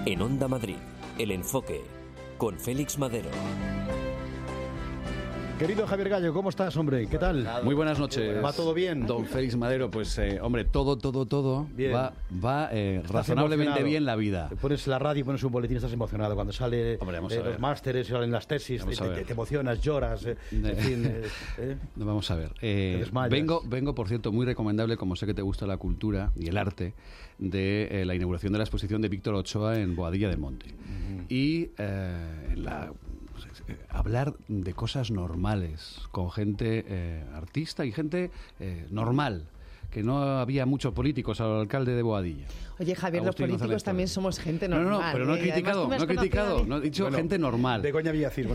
En Onda Madrid, El Enfoque, con Félix Madero. Querido Javier Gallo, ¿cómo estás, hombre? ¿Qué tal? Muy buenas noches. ¿Va todo bien? Don Félix Madero, pues, hombre, todo bien. va razonablemente bien la vida. Te pones la radio y pones un boletín, estás emocionado. Cuando sale Hombre, vamos a ver. los másteres, salen las tesis, te emocionas, lloras, en fin. Vamos a ver. desmayas. Vengo, por cierto, muy recomendable, como sé que te gusta la cultura y el arte, de la inauguración de la exposición de Víctor Ochoa en Boadilla del Monte. Y hablar de cosas normales con gente artista y gente normal, que no había muchos políticos al alcalde de Boadilla. Oye, Javier, Agustín los políticos González también Torres. somos gente normal. No, pero no he criticado, no he dicho gente normal. Begoña Villacir.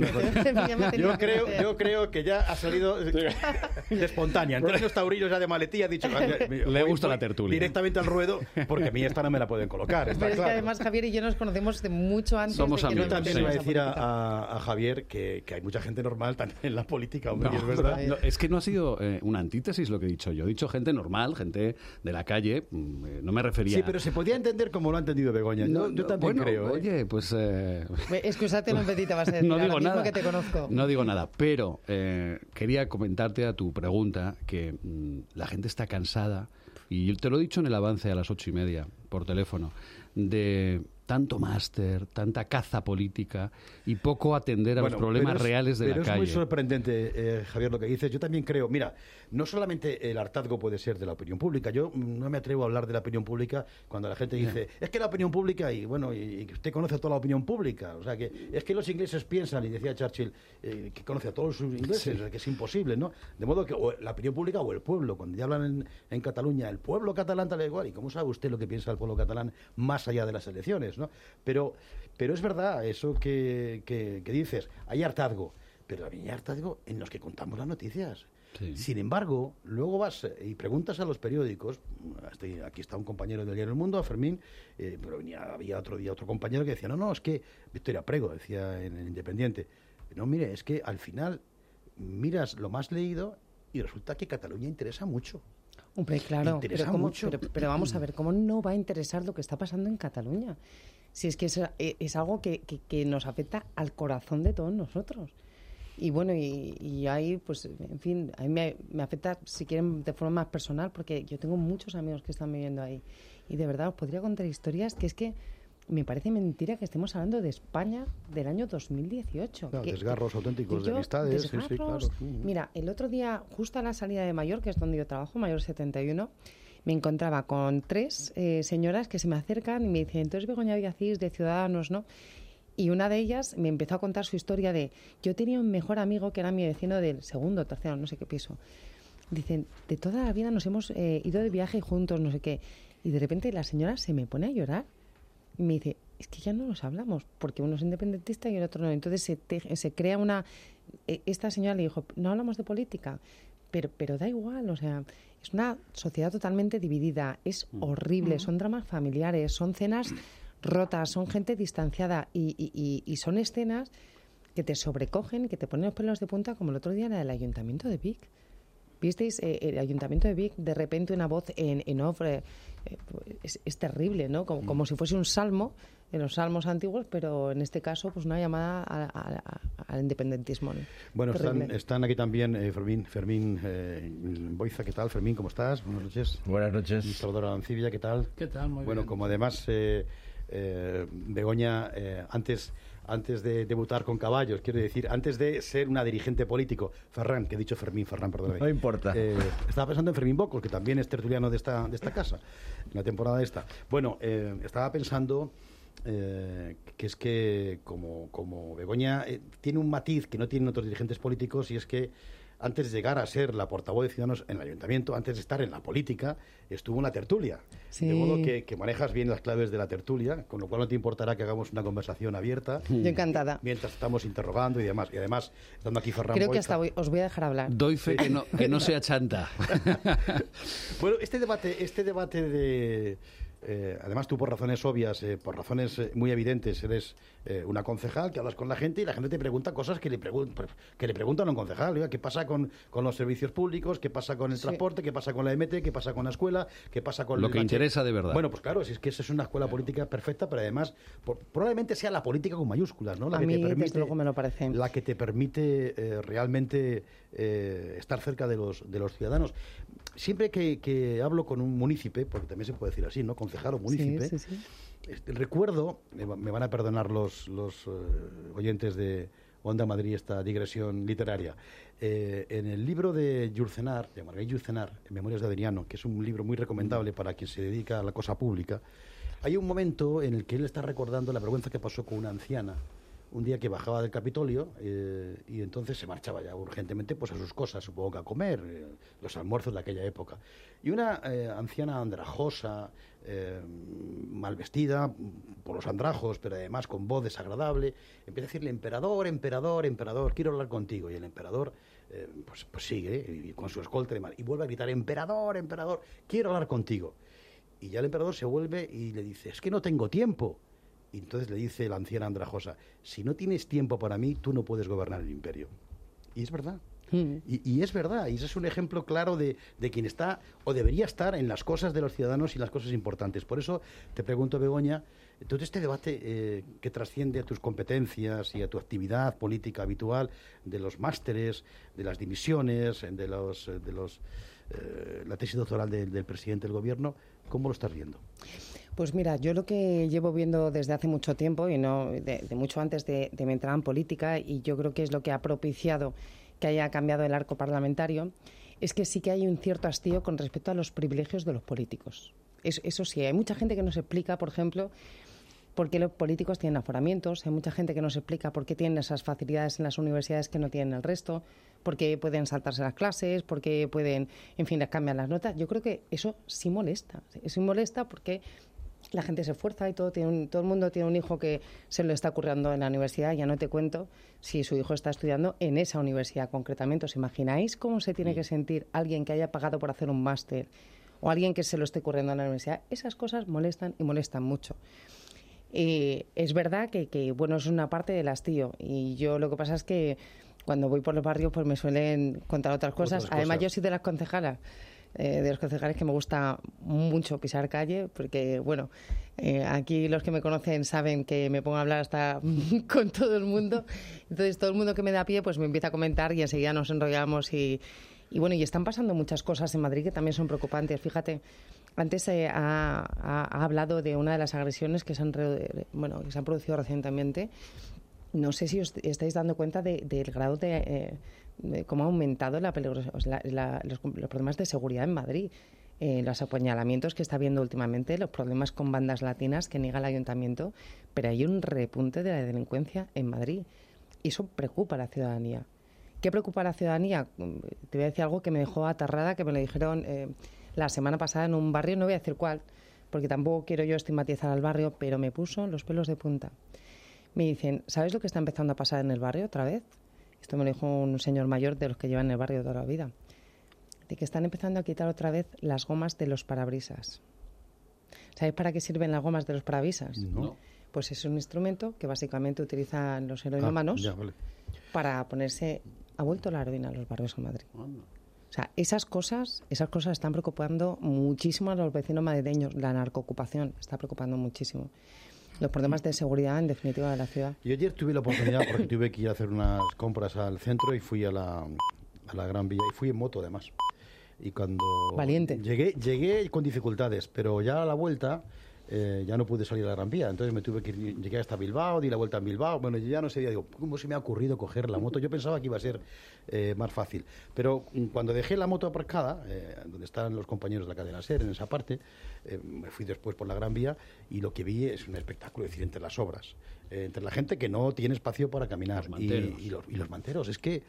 Yo creo que ya ha salido de espontánea. En términos taurinos ya de maletilla ha dicho... Le gusta la tertulia. Directamente al ruedo, porque a mí esta no me la pueden colocar. Está Pero es claro. que además Javier y yo nos conocemos de mucho antes. Somos de que amigos. nos También Sí. iba a metiéramos decir política. a Javier que hay mucha gente normal también en la política, hombre, No, es verdad. no, es que no ha sido una antítesis lo que he dicho. Yo he dicho gente normal, gente de la calle. No me refería... Sí, pero se podía entender como lo ha entendido Begoña. Yo también bueno, creo. Oye, pues... Excúsate, un petita vas a decir. No ahora digo mismo nada. que te conozco. No digo nada, pero quería comentarte a tu pregunta que la gente está cansada, y yo te lo he dicho en el avance a las 8:30 por teléfono, de tanto máster, tanta caza política y poco atender a los problemas reales de la calle. Pero es muy sorprendente, Javier, lo que dices. Yo también creo, mira, no solamente el hartazgo puede ser de la opinión pública. Yo no me atrevo a hablar de la opinión pública cuando la gente dice, es que la opinión pública, y bueno, y usted conoce a toda la opinión pública. O sea, que es que los ingleses piensan, y decía Churchill, que conoce a todos sus ingleses, o sea, que es imposible, ¿no? De modo que o la opinión pública o el pueblo, cuando ya hablan en Cataluña, el pueblo catalán tal igual, ¿y cómo sabe usted lo que piensa el pueblo catalán más allá de las elecciones, ¿no? Pero es verdad eso que dices, hay hartazgo, pero también hay hartazgo en los que contamos las noticias. Sí. Sin embargo, luego vas y preguntas a los periódicos, aquí está un compañero del diario El Mundo, a Fermín, pero había otro día otro compañero que decía, no, es que Victoria Prego, decía en el Independiente, no, mire, es que al final miras lo más leído y resulta que Cataluña interesa mucho. Hombre, claro, Interesa mucho. pero vamos a ver, ¿cómo no va a interesar lo que está pasando en Cataluña? Si es que es algo que nos afecta al corazón de todos nosotros. Y bueno, y ahí, pues, en fin, a mí me afecta, si quieren, de forma más personal, porque yo tengo muchos amigos que están viviendo ahí. Y de verdad, os podría contar historias que es que me parece mentira que estemos hablando de España del año 2018. Claro, desgarros auténticos de amistades. Desgarros, sí, claro. Mira, el otro día, justo a la salida de Mayor, que es donde yo trabajo, Mayor 71, me encontraba con tres señoras que se me acercan y me dicen, entonces Begoña Villacís, de Ciudadanos, ¿no? Y una de ellas me empezó a contar su historia de, yo tenía un mejor amigo que era mi vecino del segundo, tercero, no sé qué piso. Dicen, de toda la vida nos hemos ido de viaje juntos, no sé qué. Y de repente la señora se me pone a llorar y me dice, es que ya no nos hablamos, porque uno es independentista y el otro no. Entonces se crea una... Esta señora le dijo, no hablamos de política, pero da igual, o sea, es una sociedad totalmente dividida, es horrible, son dramas familiares, son cenas rotas, son gente distanciada y son escenas que te sobrecogen, que te ponen los pelos de punta, como el otro día en el Ayuntamiento de Vic. ¿Visteis el Ayuntamiento de Vic? De repente una voz en off, es terrible, ¿no? Como si fuese un salmo, en los salmos antiguos, pero en este caso pues una llamada al independentismo, ¿no? Bueno, están aquí también Fermín Boiza, ¿qué tal? Fermín, ¿cómo estás? Buenas noches. Buenas noches. Salvador Arancibia, ¿qué tal? ¿Qué tal? Muy bueno, bien. como además Begoña, antes de debutar con caballos, quiero decir, antes de ser una dirigente político, Ferran, que he dicho Fermín, perdóname. No importa. Estaba pensando en Fermín Bocos, que también es tertuliano de esta casa, en la temporada esta. Bueno, estaba pensando que es que como Begoña tiene un matiz que no tienen otros dirigentes políticos, y es que antes de llegar a ser la portavoz de Ciudadanos en el Ayuntamiento, antes de estar en la política, estuvo en la tertulia. Sí. De modo que manejas bien las claves de la tertulia, con lo cual no te importará que hagamos una conversación abierta. Yo encantada. Mientras estamos interrogando y demás. Y además, estando aquí Ferran Creo que Boiza. hasta os voy a dejar hablar. Doy fe que no sea chanta. Bueno, este debate además tú por razones obvias, por razones muy evidentes, eres una concejal que hablas con la gente y la gente te pregunta cosas que le preguntan a un concejal. Oiga, ¿qué pasa con los servicios públicos? ¿Qué pasa con el transporte? ¿Qué pasa con la EMT? ¿Qué pasa con la escuela? ¿Qué pasa con lo que interesa de verdad? Bueno, pues claro, si es que esa es una escuela política perfecta, pero además probablemente sea la política con mayúsculas, ¿no? La que te permite, desde luego me lo parece. La que te permite realmente estar cerca de los ciudadanos. Siempre que hablo con un munícipe, porque también se puede decir así, ¿no? Concejal o munícipe, sí. Recuerdo, me van a perdonar los oyentes de Onda Madrid esta digresión literaria, en el libro de Yurcenar, de Marguerite Yurcenar, Memorias de Adriano, que es un libro muy recomendable para quien se dedica a la cosa pública, hay un momento en el que él está recordando la vergüenza que pasó con una anciana un día que bajaba del Capitolio y entonces se marchaba ya urgentemente pues a sus cosas, supongo que a comer, los almuerzos de aquella época. Y una anciana andrajosa, mal vestida por los andrajos, pero además con voz desagradable, empieza a decirle: emperador, emperador, emperador, quiero hablar contigo. Y el emperador pues sigue, y con su escolta y vuelve a gritar: emperador, emperador, quiero hablar contigo. Y ya el emperador se vuelve y le dice: es que no tengo tiempo. Y entonces le dice la anciana andrajosa: si no tienes tiempo para mí, tú no puedes gobernar el imperio. Y es verdad. Y es verdad. Y ese es un ejemplo claro de quien está o debería estar en las cosas de los ciudadanos y las cosas importantes. Por eso te pregunto, Begoña, todo este debate que trasciende a tus competencias y a tu actividad política habitual, de los másteres, de las dimisiones, de la tesis doctoral del presidente del gobierno, ¿cómo lo estás viendo? Pues mira, yo lo que llevo viendo desde hace mucho tiempo, y no de mucho antes de mi entrada en política, y yo creo que es lo que ha propiciado que haya cambiado el arco parlamentario, es que sí que hay un cierto hastío con respecto a los privilegios de los políticos. Eso sí, hay mucha gente que no se explica, por ejemplo, por qué los políticos tienen aforamientos, hay mucha gente que no se explica por qué tienen esas facilidades en las universidades que no tienen el resto, por qué pueden saltarse las clases, por qué pueden, en fin, les cambian las notas. Yo creo que eso sí molesta. Eso molesta porque la gente se esfuerza y todo el mundo tiene un hijo que se lo está currando en la universidad. Ya no te cuento si su hijo está estudiando en esa universidad concretamente. ¿Os imagináis cómo se tiene que sentir alguien que haya pagado por hacer un máster o alguien que se lo esté currando en la universidad? Esas cosas molestan y molestan mucho. Es verdad que bueno, es una parte del hastío, y yo lo que pasa es que cuando voy por los barrios pues me suelen contar otras cosas. Además, yo soy de las concejalas, de los concejales que me gusta mucho pisar calle, porque bueno, aquí los que me conocen saben que me pongo a hablar hasta con todo el mundo. Entonces todo el mundo que me da pie pues me empieza a comentar y enseguida nos enrollamos y bueno, y están pasando muchas cosas en Madrid que también son preocupantes. Fíjate, antes ha hablado de una de las agresiones que se han producido recientemente. No sé si os estáis dando cuenta del grado de cómo ha aumentado los problemas de seguridad en Madrid. Los apuñalamientos que está habiendo últimamente, los problemas con bandas latinas que niega el ayuntamiento, pero hay un repunte de la delincuencia en Madrid. Y eso preocupa a la ciudadanía. ¿Qué preocupa a la ciudadanía? Te voy a decir algo que me dejó aterrada, que me lo dijeron la semana pasada en un barrio, no voy a decir cuál, porque tampoco quiero yo estigmatizar al barrio, pero me puso los pelos de punta. Me dicen: ¿sabes lo que está empezando a pasar en el barrio otra vez? Esto me lo dijo un señor mayor de los que llevan en el barrio toda la vida. De que están empezando a quitar otra vez las gomas de los parabrisas. ¿Sabéis para qué sirven las gomas de los parabrisas? No. Pues es un instrumento que básicamente utilizan los heroinómanos para ponerse a vuelto la heroína en los barrios en Madrid. O sea, esas cosas están preocupando muchísimo a los vecinos madrileños. La narcoocupación está preocupando muchísimo. Los problemas de seguridad, en definitiva, de la ciudad. Yo ayer tuve la oportunidad, porque tuve que ir a hacer unas compras al centro y fui a la Gran Vía, y fui en moto además. Y cuando Valiente. Llegué con dificultades, pero ya a la vuelta ya no pude salir a la Gran Vía. Entonces llegué hasta Bilbao, di la vuelta en Bilbao. Bueno, yo ya no sé, digo, ¿cómo se me ha ocurrido coger la moto? Yo pensaba que iba a ser más fácil. Pero cuando dejé la moto aparcada, donde estaban los compañeros de la cadena SER, en esa parte, me fui después por la Gran Vía y lo que vi es un espectáculo, es decir, entre las obras, entre la gente que no tiene espacio para caminar y los manteros. Es que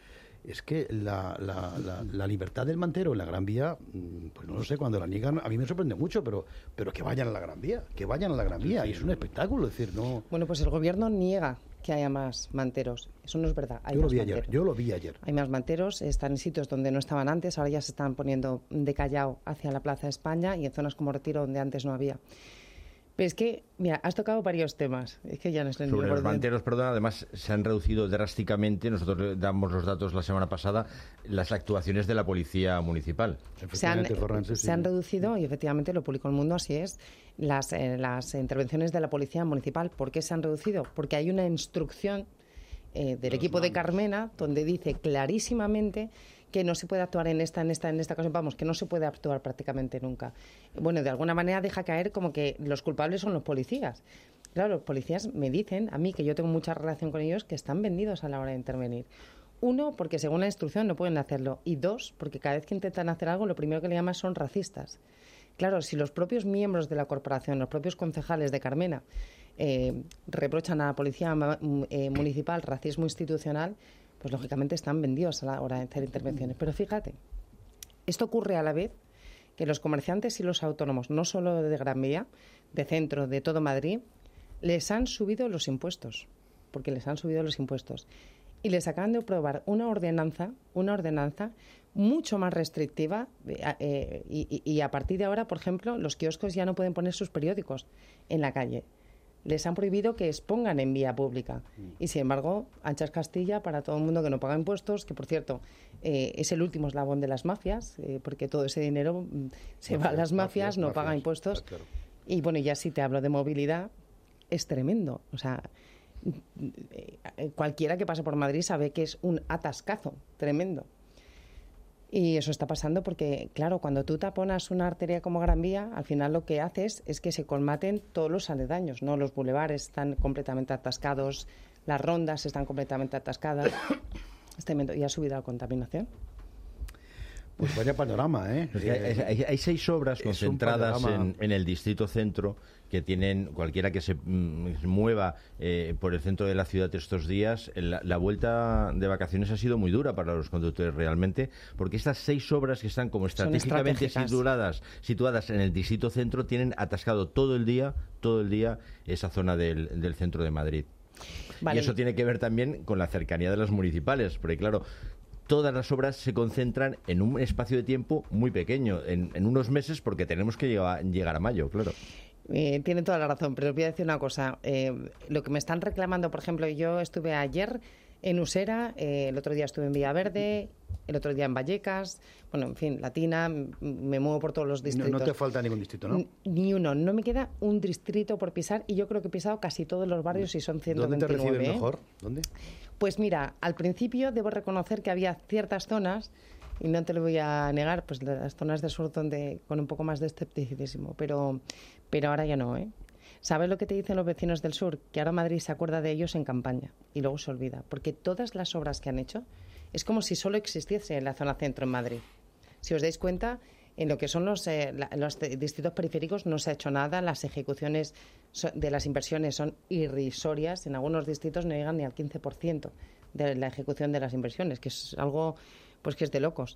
la libertad del mantero en la Gran Vía, pues no lo sé, cuando la niegan, a mí me sorprende mucho, pero que vayan a la Gran Vía, y es un espectáculo, es decir, no... Bueno, pues el gobierno niega que haya más manteros. Eso no es verdad. Yo lo vi ayer. Hay más manteros, están en sitios donde no estaban antes, ahora ya se están poniendo de Callao hacia la Plaza de España y en zonas como Retiro donde antes no había. Pero es que, mira, has tocado varios temas. Es que ya no estoy Sobre los manteros, perdón, además se han reducido drásticamente, nosotros damos los datos la semana pasada, las actuaciones de la policía municipal. Se han reducido, y efectivamente lo publicó El Mundo, así es, las intervenciones de la policía municipal. ¿Por qué se han reducido? Porque hay una instrucción del equipo de Carmena donde dice clarísimamente que no se puede actuar en esta ocasión, vamos, que no se puede actuar prácticamente nunca. Bueno, de alguna manera deja caer como que los culpables son los policías. Claro, los policías me dicen, a mí, que yo tengo mucha relación con ellos, que están vendidos a la hora de intervenir. Uno, porque según la instrucción no pueden hacerlo. Y dos, porque cada vez que intentan hacer algo, lo primero que le llaman son racistas. Claro, si los propios miembros de la corporación, los propios concejales de Carmena, reprochan a la policía municipal racismo institucional, pues lógicamente están vendidos a la hora de hacer intervenciones. Pero fíjate, esto ocurre a la vez que los comerciantes y los autónomos, no solo de Gran Vía, de centro, de todo Madrid, les han subido los impuestos, porque les han subido los impuestos. Y les acaban de aprobar una ordenanza mucho más restrictiva y a partir de ahora, por ejemplo, los kioscos ya no pueden poner sus periódicos en la calle. Les han prohibido que expongan en vía pública. Y, sin embargo, anchas Castilla para todo el mundo que no paga impuestos, que, por cierto, es el último eslabón de las mafias, porque todo ese dinero se va a las mafias, no paga impuestos. Claro. Y, bueno, ya si te hablo de movilidad, es tremendo. O sea, cualquiera que pase por Madrid sabe que es un atascazo tremendo. Y eso está pasando porque, claro, cuando tú taponas una arteria como Gran Vía, al final lo que haces es que se colmaten todos los aledaños, ¿no? Los bulevares están completamente atascados, las rondas están completamente atascadas. Es tremendo. ¿Y ha subido la contaminación? Pues vaya panorama, ¿eh? Hay 6 obras concentradas en el distrito centro que tienen, cualquiera que se mueva por el centro de la ciudad estos días, la vuelta de vacaciones ha sido muy dura para los conductores realmente, porque estas 6 obras que están como estratégicamente situadas en el distrito centro tienen atascado todo el día esa zona del centro de Madrid. Vale. Y eso tiene que ver también con la cercanía de las municipales, porque claro, todas las obras se concentran en un espacio de tiempo muy pequeño, en unos meses, porque tenemos que llegar a mayo, claro. Tiene toda la razón, pero os voy a decir una cosa. Lo que me están reclamando, por ejemplo, yo estuve ayer en Usera, el otro día estuve en Villaverde, el otro día en Vallecas, bueno, en fin, Latina, me muevo por todos los distritos. No te falta ningún distrito, ¿no? Ni uno, no me queda un distrito por pisar y yo creo que he pisado casi todos los barrios y son 129. ¿Dónde te reciben mejor? ¿Dónde? Pues mira, al principio debo reconocer que había ciertas zonas, y no te lo voy a negar, pues las zonas del sur donde con un poco más de escepticismo, pero ahora ya no, ¿eh? ¿Sabes lo que te dicen los vecinos del sur? Que ahora Madrid se acuerda de ellos en campaña y luego se olvida, porque todas las obras que han hecho es como si solo existiese en la zona centro en Madrid. Si os dais cuenta, en lo que son los distritos periféricos no se ha hecho nada, las ejecuciones de las inversiones son irrisorias, en algunos distritos no llegan ni al 15% de la ejecución de las inversiones, que es algo pues que es de locos.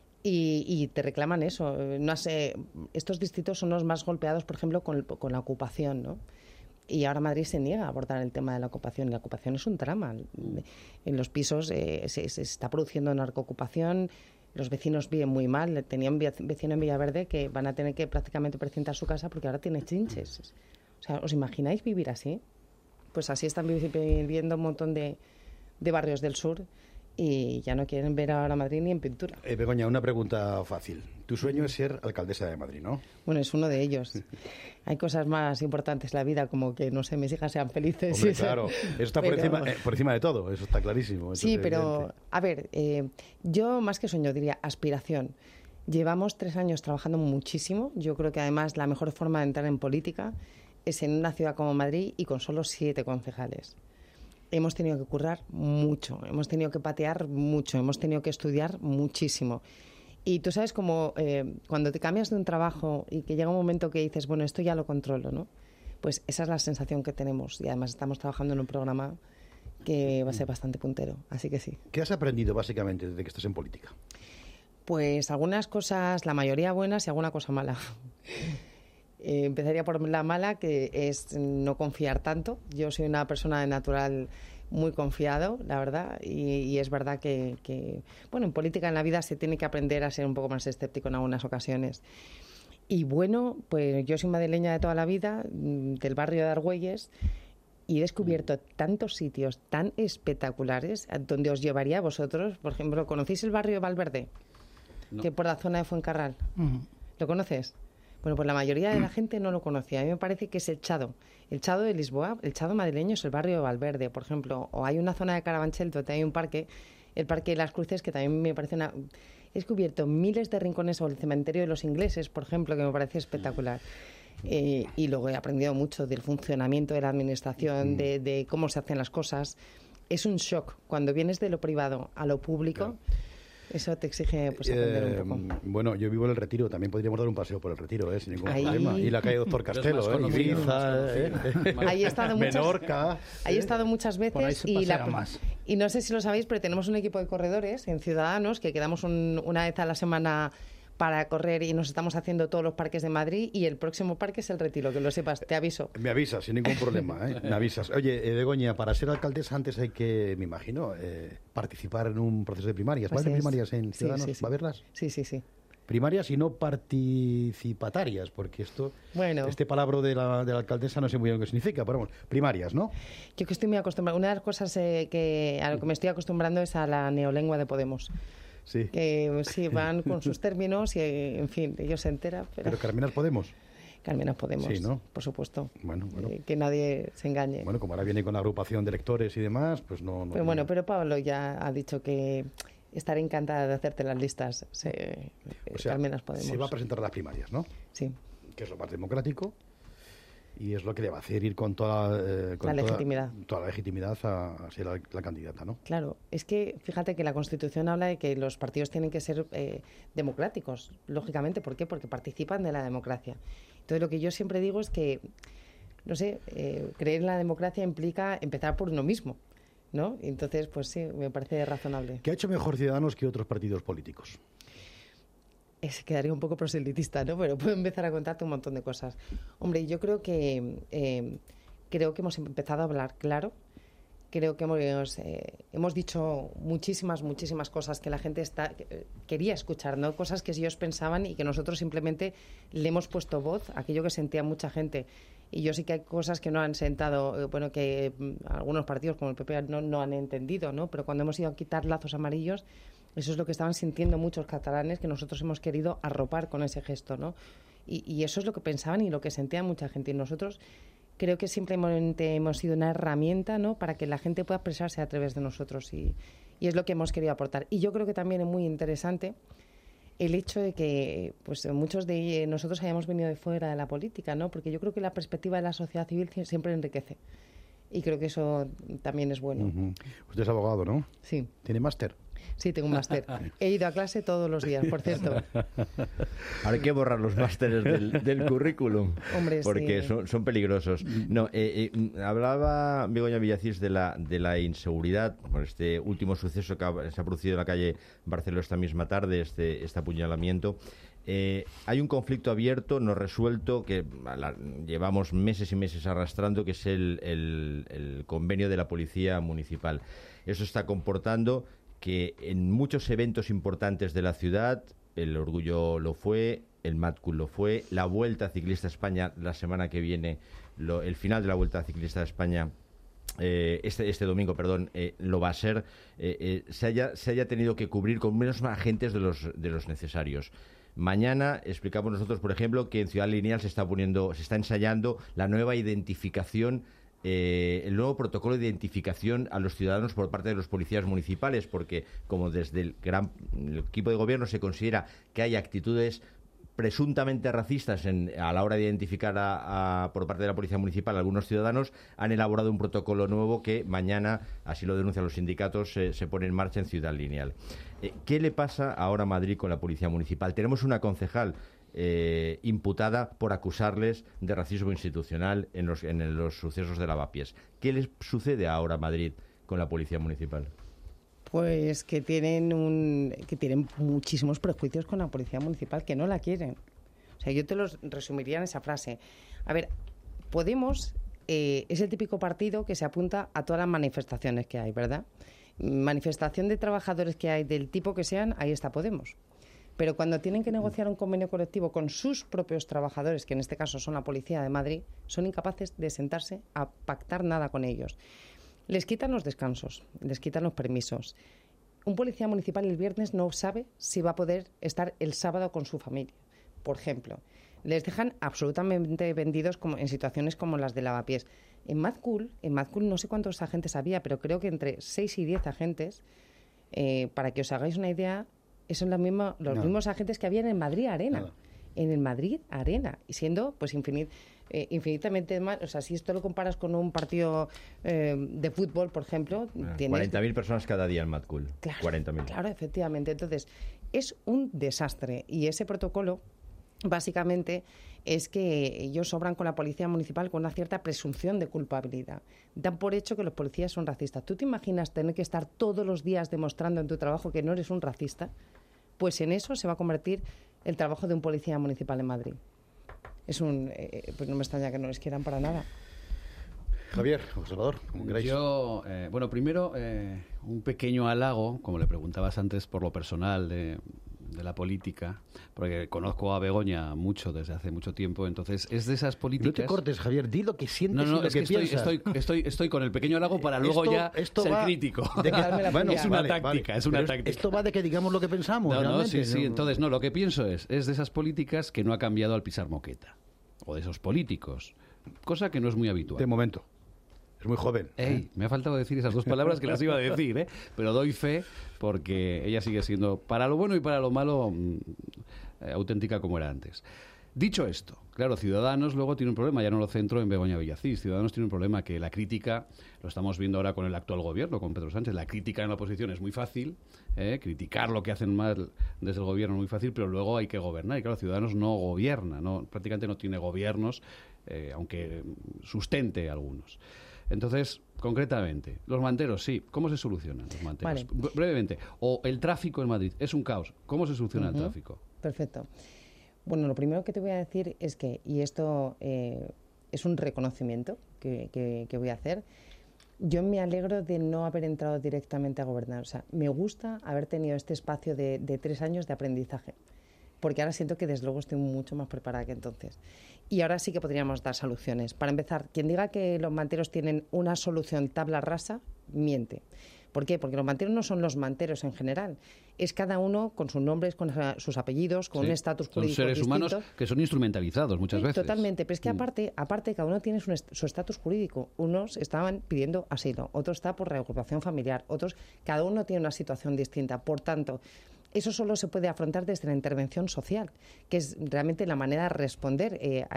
Y te reclaman eso. No sé, estos distritos son los más golpeados, por ejemplo, con la ocupación, ¿no? Y ahora Madrid se niega a abordar el tema de la ocupación. La ocupación es un drama. En los pisos se está produciendo narcoocupación. Los vecinos viven muy mal. Tenía un vecino en Villaverde que van a tener que prácticamente precintar su casa porque ahora tiene chinches. O sea, ¿os imagináis vivir así? Pues así están viviendo un montón de barrios del sur y ya no quieren ver ahora Madrid ni en pintura. Begoña, una pregunta fácil. Tu sueño es ser alcaldesa de Madrid, ¿no? Bueno, es uno de ellos. Hay cosas más importantes en la vida, como que, no sé, mis hijas sean felices. Hombre, claro, eso está por encima de todo, eso está clarísimo. Sí, pero, a ver, yo más que sueño diría aspiración. Llevamos 3 años trabajando muchísimo. Yo creo que además la mejor forma de entrar en política es en una ciudad como Madrid y con solo 7 concejales. Hemos tenido que currar mucho, hemos tenido que patear mucho, hemos tenido que estudiar muchísimo. Y tú sabes como cuando te cambias de un trabajo y que llega un momento que dices, bueno, esto ya lo controlo, ¿no? Pues esa es la sensación que tenemos y además estamos trabajando en un programa que va a ser bastante puntero, así que sí. ¿Qué has aprendido básicamente desde que estás en política? Pues algunas cosas, la mayoría buenas y alguna cosa mala. Empezaría por la mala, que es no confiar tanto. Yo soy una persona de natural muy confiado, la verdad, y es verdad que, bueno, en política, en la vida, se tiene que aprender a ser un poco más escéptico en algunas ocasiones. Y bueno, pues yo soy madrileña de toda la vida, del barrio de Argüelles, y he descubierto tantos sitios tan espectaculares donde os llevaría a vosotros. Por ejemplo, ¿conocéis el barrio de Valverde? No. Que por la zona de Fuencarral. ¿Lo conoces? Bueno, pues la mayoría de la gente no lo conocía. A mí me parece que es el Chado. El Chado de Lisboa, el Chado madrileño es el barrio de Valverde, por ejemplo. O hay una zona de Carabanchel donde hay un parque, el Parque de las Cruces, que también me parece una... He descubierto miles de rincones, o el cementerio de los ingleses, por ejemplo, que me parece espectacular. Y luego he aprendido mucho del funcionamiento de la administración, de cómo se hacen las cosas. Es un shock. Cuando vienes de lo privado a lo público, eso te exige pues, aprender un poco. Bueno, yo vivo en el Retiro. También podríamos dar un paseo por el Retiro, sin ningún problema. Y la calle Doctor Castelo, Ibiza, Ahí he estado Menorca. Ahí he estado muchas veces y no sé si lo sabéis, pero tenemos un equipo de corredores en Ciudadanos que quedamos una vez a la semana para correr y nos estamos haciendo todos los parques de Madrid, y el próximo parque es el Retiro, que lo sepas, te aviso. Me avisas, sin ningún problema, me avisas. Oye, Begoña, para ser alcaldesa antes hay que, me imagino, participar en un proceso de primarias. ¿Vas de primarias en Ciudadanos? Sí. ¿Va a verlas? Sí. Primarias y no participatarias, porque este palabra de la alcaldesa no sé muy bien qué significa, pero vamos, primarias, ¿no? Yo que estoy muy acostumbrada, una de las cosas a lo que me estoy acostumbrando es a la neolengua de Podemos. Sí. Que sí, van con sus términos y, en fin, ellos se enteran. ¿Pero Carmenas Podemos? Carmenas Podemos, sí, ¿no? Por supuesto. Bueno. Que nadie se engañe. Bueno, como ahora viene con la agrupación de electores y demás, pues no... Pero Pablo ya ha dicho que estaré encantada de hacerte las listas. Carmenas Podemos. Se va a presentar a las primarias, ¿no? Sí. Que es lo más democrático y es lo que le va a hacer ir con toda la legitimidad a ser la candidata, ¿no? Claro, es que fíjate que la Constitución habla de que los partidos tienen que ser democráticos, lógicamente. ¿Por qué? Porque participan de la democracia. Entonces, lo que yo siempre digo es que, no sé, creer en la democracia implica empezar por uno mismo, ¿no? Entonces, pues sí, me parece razonable. ¿Qué ha hecho mejor Ciudadanos que otros partidos políticos? Se quedaría un poco proselitista, ¿no? Pero puedo empezar a contarte un montón de cosas. Hombre, yo creo que hemos empezado a hablar claro. Creo que hemos dicho muchísimas cosas que la gente quería escuchar, ¿no? Cosas que ellos pensaban y que nosotros simplemente le hemos puesto voz a aquello que sentía mucha gente. Y yo sí que hay cosas que no han sentado, que algunos partidos como el PP no han entendido, ¿no? Pero cuando hemos ido a quitar lazos amarillos, eso es lo que estaban sintiendo muchos catalanes, que nosotros hemos querido arropar con ese gesto, ¿no? Y eso es lo que pensaban y lo que sentía mucha gente. Y nosotros creo que simplemente hemos sido una herramienta, ¿no?, para que la gente pueda expresarse a través de nosotros. Y es lo que hemos querido aportar. Y yo creo que también es muy interesante el hecho de que pues muchos de nosotros hayamos venido de fuera de la política, ¿no? Porque yo creo que la perspectiva de la sociedad civil siempre enriquece. Y creo que eso también es bueno. Usted es abogado, ¿no? Sí. ¿Tiene máster? Sí, tengo un máster. He ido a clase todos los días, por cierto. Ahora hay que borrar los másteres del currículum. Hombre, porque sí. son peligrosos. No, hablaba Begoña Villacís de la inseguridad por este último suceso que se ha producido en la calle Barceló esta misma tarde, este apuñalamiento. Hay un conflicto abierto, no resuelto, que llevamos meses y meses arrastrando, que es el convenio de la Policía Municipal. Eso está comportando que en muchos eventos importantes de la ciudad, el Orgullo lo fue, el Mad Cool lo fue, la Vuelta Ciclista a España la semana que viene, el final de la Vuelta Ciclista a España, este domingo, lo va a ser, se haya tenido que cubrir con menos agentes de los necesarios. Mañana explicamos nosotros, por ejemplo, que en Ciudad Lineal se está ensayando la nueva identificación, el nuevo protocolo de identificación a los ciudadanos por parte de los policías municipales, porque como desde el equipo de gobierno se considera que hay actitudes presuntamente racistas a la hora de identificar por parte de la Policía Municipal a algunos ciudadanos, han elaborado un protocolo nuevo que mañana, así lo denuncian los sindicatos, se pone en marcha en Ciudad Lineal. ¿Qué le pasa ahora a Madrid con la Policía Municipal? Tenemos una concejal imputada por acusarles de racismo institucional en los sucesos de Lavapiés. ¿Qué les sucede ahora a Madrid con la Policía Municipal? Pues que tienen muchísimos prejuicios con la Policía Municipal, que no la quieren. O sea, yo te los resumiría en esa frase. A ver, Podemos es el típico partido que se apunta a todas las manifestaciones que hay, ¿verdad? Manifestación de trabajadores que hay, del tipo que sean, ahí está Podemos. Pero cuando tienen que negociar un convenio colectivo con sus propios trabajadores, que en este caso son la Policía de Madrid, son incapaces de sentarse a pactar nada con ellos. Les quitan los descansos, les quitan los permisos. Un policía municipal el viernes no sabe si va a poder estar el sábado con su familia, por ejemplo. Les dejan absolutamente vendidos en situaciones como las de Lavapiés. En Madcool no sé cuántos agentes había, pero creo que entre 6 y 10 agentes, para que os hagáis una idea, son los mismos agentes que había en el Madrid Arena. Nada. En el Madrid Arena, y siendo pues infinitamente más. O sea, si esto lo comparas con un partido de fútbol, por ejemplo, tienes 40.000 personas cada día en Madcool. Claro, 40.000. Claro, efectivamente. Entonces, es un desastre, y ese protocolo básicamente es que ellos obran con la policía municipal con una cierta presunción de culpabilidad. Dan por hecho que los policías son racistas. ¿Tú te imaginas tener que estar todos los días demostrando en tu trabajo que no eres un racista? Pues en eso se va a convertir el trabajo de un policía municipal en Madrid. Pues no me extraña que no les quieran para nada. Javier, Salvador, ¿cómo queráis? Yo, primero, un pequeño halago, como le preguntabas antes, por lo personal de la política, porque conozco a Begoña mucho desde hace mucho tiempo, entonces es de esas políticas... No te cortes, Javier, di lo que sientes y lo que piensas. Estoy con el pequeño halago para luego esto ser va crítico. Es una táctica. Esto va de que digamos lo que pensamos. Sí. Entonces, lo que pienso es de esas políticas que no ha cambiado al pisar moqueta, o de esos políticos, cosa que no es muy habitual. De momento. Es muy joven. Me ha faltado decir esas dos palabras que las iba a decir, pero doy fe porque ella sigue siendo, para lo bueno y para lo malo, auténtica como era antes. Dicho esto, claro, Ciudadanos luego tiene un problema, ya no lo centro en Begoña Villacís. Ciudadanos tiene un problema que la crítica, lo estamos viendo ahora con el actual gobierno, con Pedro Sánchez, la crítica en la oposición es muy fácil, criticar lo que hacen mal desde el gobierno es muy fácil, pero luego hay que gobernar. Y claro, Ciudadanos no gobierna, prácticamente no tiene gobiernos, aunque sustente algunos. Entonces, concretamente, los manteros, sí. ¿Cómo se solucionan los manteros? Vale. Brevemente. O el tráfico en Madrid. Es un caos. ¿Cómo se soluciona el tráfico? Perfecto. Bueno, lo primero que te voy a decir es que, y esto es un reconocimiento que voy a hacer, yo me alegro de no haber entrado directamente a gobernar. O sea, me gusta haber tenido este espacio de 3 años de aprendizaje, porque ahora siento que desde luego estoy mucho más preparada que entonces. Y ahora sí que podríamos dar soluciones. Para empezar, quien diga que los manteros tienen una solución tabla rasa, miente. ¿Por qué? Porque los manteros no son los manteros en general. Es cada uno con sus nombres, con sus apellidos, con un estatus jurídico son seres distinto. Humanos que son instrumentalizados muchas veces. Totalmente. Pero es que aparte cada uno tiene su estatus jurídico. Unos estaban pidiendo asilo, otros está por reagrupación familiar, otros, cada uno tiene una situación distinta. Por tanto, eso solo se puede afrontar desde la intervención social, que es realmente la manera de responder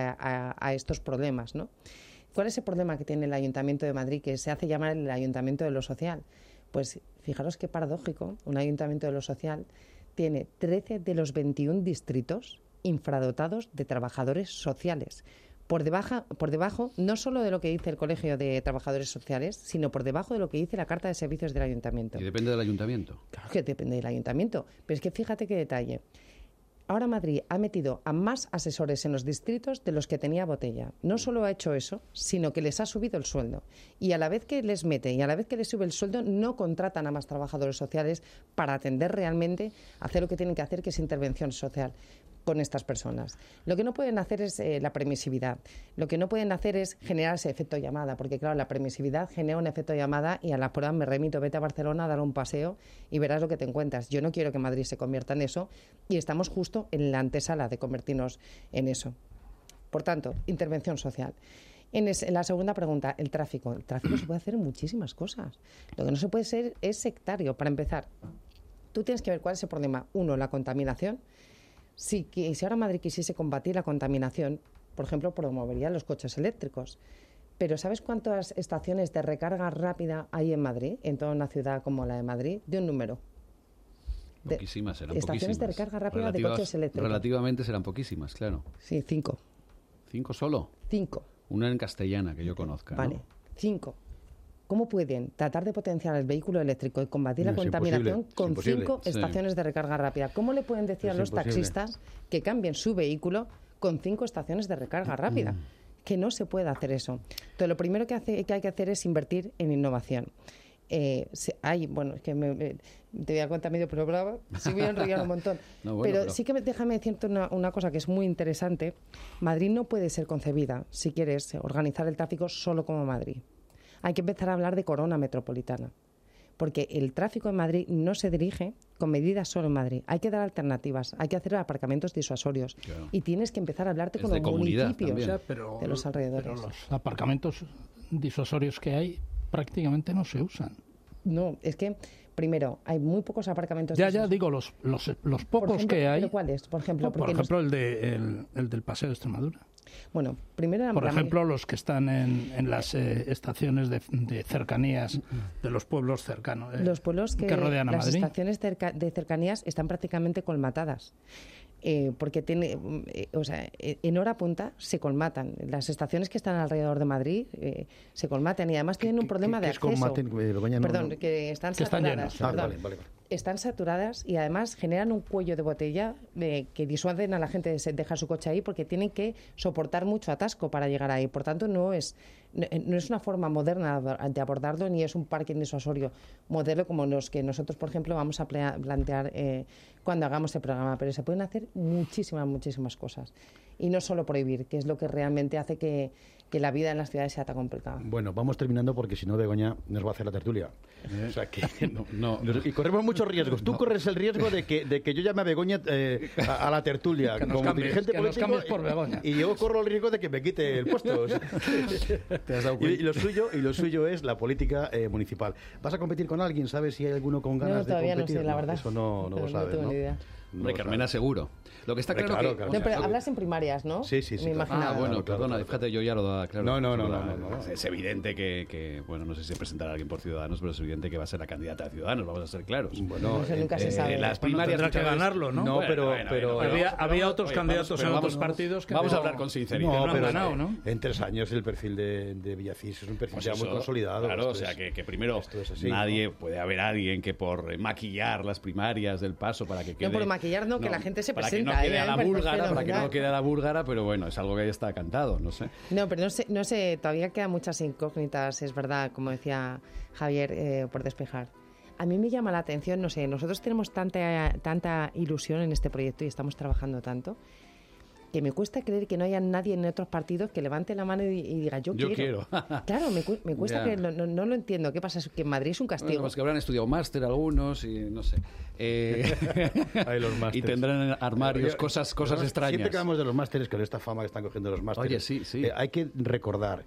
a estos problemas, ¿no? ¿Cuál es el problema que tiene el Ayuntamiento de Madrid, que se hace llamar el Ayuntamiento de lo Social? Pues fijaros qué paradójico, un Ayuntamiento de lo Social tiene 13 de los 21 distritos infradotados de trabajadores sociales. Por debajo, no solo de lo que dice el Colegio de Trabajadores Sociales, sino por debajo de lo que dice la Carta de Servicios del Ayuntamiento. ¿Y depende del Ayuntamiento? Claro que depende del Ayuntamiento, pero es que fíjate qué detalle. Ahora Madrid ha metido a más asesores en los distritos de los que tenía Botella. No solo ha hecho eso, sino que les ha subido el sueldo. Y a la vez que les mete y a la vez que les sube el sueldo, no contratan a más trabajadores sociales para atender realmente, hacer lo que tienen que hacer, que es intervención social con estas personas. Lo que no pueden hacer es la permisividad. Lo que no pueden hacer es generar ese efecto llamada, porque claro, la permisividad genera un efecto llamada y a las pruebas me remito, vete a Barcelona a dar un paseo y verás lo que te encuentras. Yo no quiero que Madrid se convierta en eso y estamos justo en la antesala de convertirnos en eso. Por tanto, intervención social. En la segunda pregunta, el tráfico. El tráfico se puede hacer en muchísimas cosas. Lo que no se puede ser es sectario. Para empezar, tú tienes que ver cuál es el problema. Uno, la contaminación. Si ahora Madrid quisiese combatir la contaminación, por ejemplo, promovería los coches eléctricos. Pero ¿sabes cuántas estaciones de recarga rápida hay en Madrid, en toda una ciudad como la de Madrid? De un número. Poquísimas, serán estaciones poquísimas. de recarga rápida de coches eléctricos. Relativamente serán poquísimas, claro. Sí, 5. ¿5 solo? 5. Una en Castellana, que yo conozca. Vale, ¿no? 5. ¿Cómo pueden tratar de potenciar el vehículo eléctrico y combatir la contaminación con 5 estaciones de recarga rápida? ¿Cómo le pueden decir a los taxistas que cambien su vehículo con 5 estaciones de recarga rápida? Que no se puede hacer eso. Entonces, lo primero que hay que hacer es invertir en innovación. Bueno, es que te voy a contar medio pero brava, sí voy a enrollar un montón. No, bueno, pero sí que déjame decirte una cosa que es muy interesante. Madrid no puede ser concebida, si quieres, organizar el tráfico solo como Madrid. Hay que empezar a hablar de corona metropolitana. Porque el tráfico en Madrid no se dirige con medidas solo en Madrid. Hay que dar alternativas, hay que hacer aparcamientos disuasorios. Claro. Y tienes que empezar a hablarte con los municipios de los alrededores. Pero los aparcamientos disuasorios que hay prácticamente no se usan. No, es que, primero, hay muy pocos aparcamientos disuasorios. Ya digo, los pocos ejemplo, que hay... ¿Pero cuáles? Por ejemplo, el del Paseo de Extremadura. Bueno, primero... Por ejemplo, los que están en las estaciones de cercanías de los pueblos cercanos. Los pueblos que rodean a las Madrid. Estaciones de cercanías están prácticamente colmatadas. Porque en hora punta se colmatan. Las estaciones que están alrededor de Madrid se colmatan y además tienen un problema de acceso. Que están saturadas. Vale. Están saturadas y además generan un cuello de botella que disuaden a la gente de dejar su coche ahí porque tienen que soportar mucho atasco para llegar ahí. Por tanto, no es una forma moderna de abordarlo ni es un parking disuasorio modelo como los que nosotros, por ejemplo, vamos a plantear cuando hagamos el programa. Pero se pueden hacer muchísimas cosas. Y no solo prohibir, que es lo que realmente hace que la vida en las ciudades sea tan complicada. Bueno, vamos terminando porque si no Begoña nos va a hacer la tertulia. O sea que no. Y corremos muchos riesgos. Tú corres el riesgo de que yo llame a Begoña a la tertulia que como dirigente político cambies por Begoña. Y yo corro el riesgo de que me quite el puesto. O sea, ¿Te has dado cuenta? Y lo suyo es la política municipal. ¿Vas a competir con alguien? ¿Sabes si hay alguno con ganas de competir? Todavía no sé, la verdad. Eso no lo sabes, no tengo ni idea. Hombre, Carmena seguro. Lo que está claro claro. No, pero hablas en primarias, ¿no? Sí. Me imaginaba. Bueno, perdona, fíjate, yo ya lo daba claro. No. Es evidente que, bueno, no sé si se presentará alguien por Ciudadanos, pero es evidente que va a ser la candidata de Ciudadanos, vamos a ser claros. Bueno, eso nunca se sabe. Las primarias tendrá que ganarlo, ¿no? No, pero había otros candidatos en otros partidos que... Vamos a hablar con sinceridad. No han ganado, ¿no? En 3 años el perfil de Villacís es un perfil ya muy consolidado. Claro, o sea, que primero nadie, puede haber alguien que por maquillar las primarias del Paso para que quede... No, por maquillar no, que la gente se presenta. Para que no quede a la búlgara, pero bueno, es algo que ya está cantado, no sé. No, pero no sé, todavía quedan muchas incógnitas, es verdad, como decía Javier, por despejar. A mí me llama la atención, no sé, nosotros tenemos tanta ilusión en este proyecto y estamos trabajando tanto, que me cuesta creer que no haya nadie en otros partidos que levante la mano y diga yo quiero. Claro, me cuesta que no lo entiendo. ¿Qué pasa? ¿Es que en Madrid es un castigo? Bueno, pues que habrán estudiado máster algunos y no sé. Y tendrán armarios cosas extrañas. Siempre que hablamos de los másteres, con esta fama que están cogiendo los másteres, oye, sí. Hay que recordar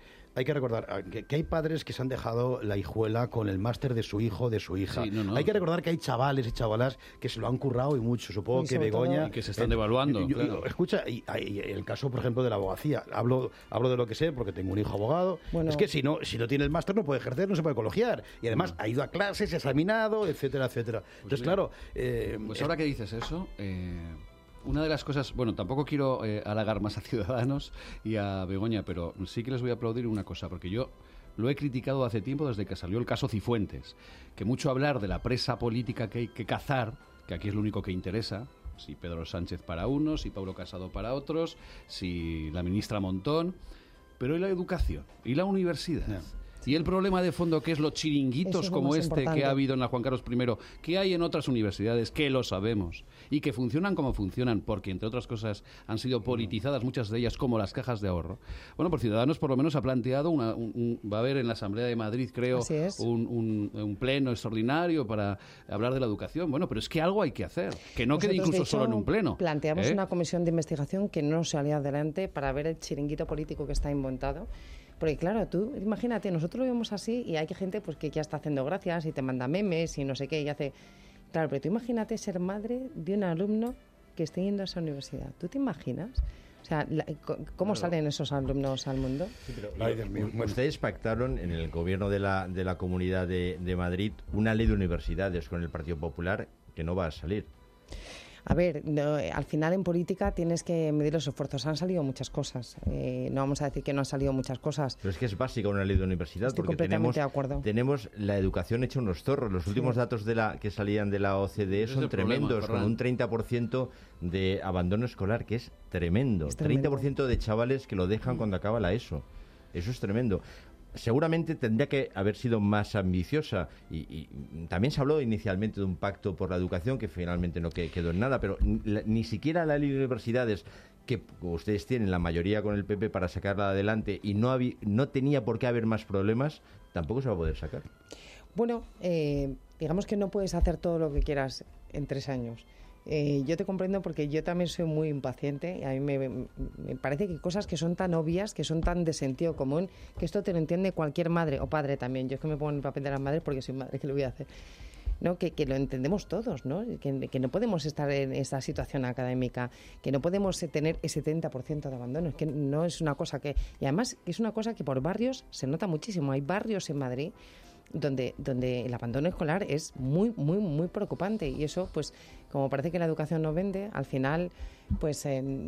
que hay padres que se han dejado la hijuela con el máster de su hijo o de su hija. Sí, no. Hay que recordar que hay chavales y chavalas que se lo han currado y mucho. Supongo que Begoña... Y que se están devaluando. Escucha, y el caso, por ejemplo, de la abogacía. Hablo de lo que sé porque tengo un hijo abogado. Bueno, es que si no tiene el máster no puede ejercer, no se puede colegiar. Y además ha ido a clases, se ha examinado, etcétera. Entonces, claro... pues ahora que dices eso... Una de las cosas, bueno, tampoco quiero halagar más a Ciudadanos y a Begoña, pero sí que les voy a aplaudir una cosa, porque yo lo he criticado hace tiempo desde que salió el caso Cifuentes, que mucho hablar de la presa política que hay que cazar, que aquí es lo único que interesa, si Pedro Sánchez para unos, si Pablo Casado para otros, si la ministra Montón, pero ¿y la educación? ¿Y la universidad? No. Y el problema de fondo, que es los chiringuitos como este importante que ha habido en la Juan Carlos I, que hay en otras universidades, que lo sabemos, y que funcionan como funcionan, porque, entre otras cosas, han sido politizadas muchas de ellas, como las cajas de ahorro. Bueno, por Ciudadanos, por lo menos, ha planteado, va a haber en la Asamblea de Madrid, creo, un pleno extraordinario para hablar de la educación. Bueno, pero es que algo hay que hacer, que no quede incluso solo en un pleno. Planteamos una comisión de investigación que no salió adelante para ver el chiringuito político que está inventado. Porque claro, tú imagínate, nosotros lo vemos así y hay gente pues que ya está haciendo gracias y te manda memes y no sé qué y hace... Claro, pero tú imagínate ser madre de un alumno que esté yendo a esa universidad. ¿Tú te imaginas? O sea, ¿cómo salen esos alumnos al mundo? Sí, pero, ustedes pactaron en el gobierno de la Comunidad de Madrid una ley de universidades con el Partido Popular que no va a salir. A ver, al final en política tienes que medir los esfuerzos. Han salido muchas cosas. No vamos a decir que no han salido muchas cosas. Pero es que es básica una ley de universidad. Estoy porque completamente de acuerdo. Tenemos la educación hecha unos zorros. Los últimos datos que salían de la OCDE son tremendos, con un 30% de abandono escolar, que es tremendo. 30% de chavales que lo dejan cuando acaba la ESO. Eso es tremendo. seguramente tendría que haber sido más ambiciosa y también se habló inicialmente de un pacto por la educación que finalmente no quedó en nada, pero ni siquiera la ley de universidades, que ustedes tienen la mayoría con el PP para sacarla adelante y no tenía por qué haber más problemas, tampoco se va a poder sacar. Bueno, digamos que no puedes hacer todo lo que quieras en 3 años. Yo te comprendo porque yo también soy muy impaciente y a mí me parece que hay cosas que son tan obvias, que son tan de sentido común, que esto te lo entiende cualquier madre o padre también. Yo es que me pongo en el papel de las madres porque soy madre, ¿qué le voy a hacer? ¿No? Que lo entendemos todos, ¿no? Que no podemos estar en esta situación académica, que no podemos tener ese 70% de abandono. Es que no es una cosa que... Y además es una cosa que por barrios se nota muchísimo. Hay barrios en Madrid donde el abandono escolar es muy, muy, muy preocupante. Y eso, pues, como parece que la educación no vende, al final, pues...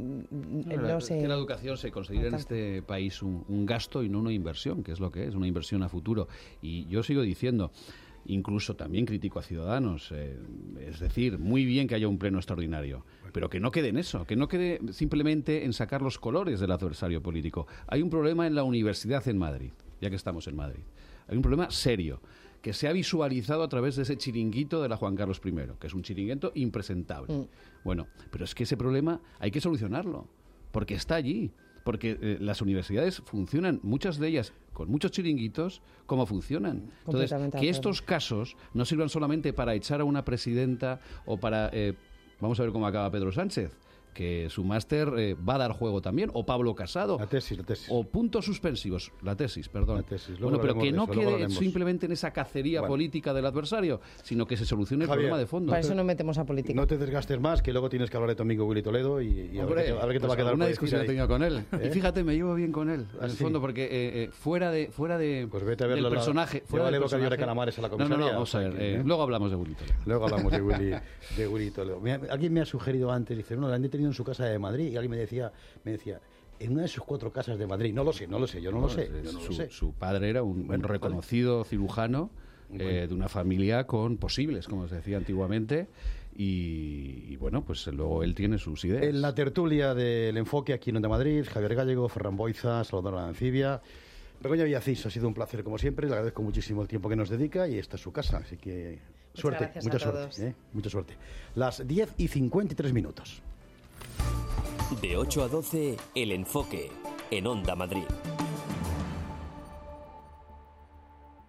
no sé, que la educación se considera en este país un gasto y no una inversión, que es lo que es, una inversión a futuro. Y yo sigo diciendo... Incluso también critico a Ciudadanos, es decir, muy bien que haya un pleno extraordinario, pero que no quede en eso, que no quede simplemente en sacar los colores del adversario político. Hay un problema en la universidad en Madrid, ya que estamos en Madrid. Hay un problema serio, que se ha visualizado a través de ese chiringuito de la Juan Carlos I, que es un chiringuito impresentable. Bueno, pero es que ese problema hay que solucionarlo, porque está allí. Porque las universidades funcionan, muchas de ellas con muchos chiringuitos, como funcionan. Entonces, que estos casos no sirvan solamente para echar a una presidenta o para... vamos a ver cómo acaba Pedro Sánchez, que su máster va a dar juego también, o Pablo Casado. La tesis. O puntos suspensivos, la tesis, perdón. Bueno, pero que no quede simplemente en esa cacería política del adversario, sino que se solucione el problema de fondo. Para eso nos metemos a política. No te desgastes más, que luego tienes que hablar de tu amigo Willy Toledo y a ver qué te va a quedar. Una discusión he tenido con él. Y fíjate, me llevo bien con él, en el fondo, porque fuera de pues vete a ver del personaje... Llévale bocadillo de calamares a la comisaría. No, vamos a ver. Luego hablamos de Willy Toledo. Luego hablamos de Willy Toledo. Alguien me ha sugerido antes, dice, la han detenido en su casa de Madrid, y alguien me decía, en una de sus 4 casas de Madrid. No lo sé, yo no lo sé. Su padre era un reconocido cirujano de una familia con posibles, como se decía antiguamente, y bueno, pues luego él tiene sus ideas. En la tertulia del Enfoque aquí en Onda Madrid, Javier Gallego, Ferran Boiza, Salvador Arancibia, Begoña Villacís, ha sido un placer como siempre, le agradezco muchísimo el tiempo que nos dedica y esta es su casa, así que suerte, mucha suerte, mucha suerte. Las 10:53. De 8 a 12, El Enfoque, en Onda Madrid.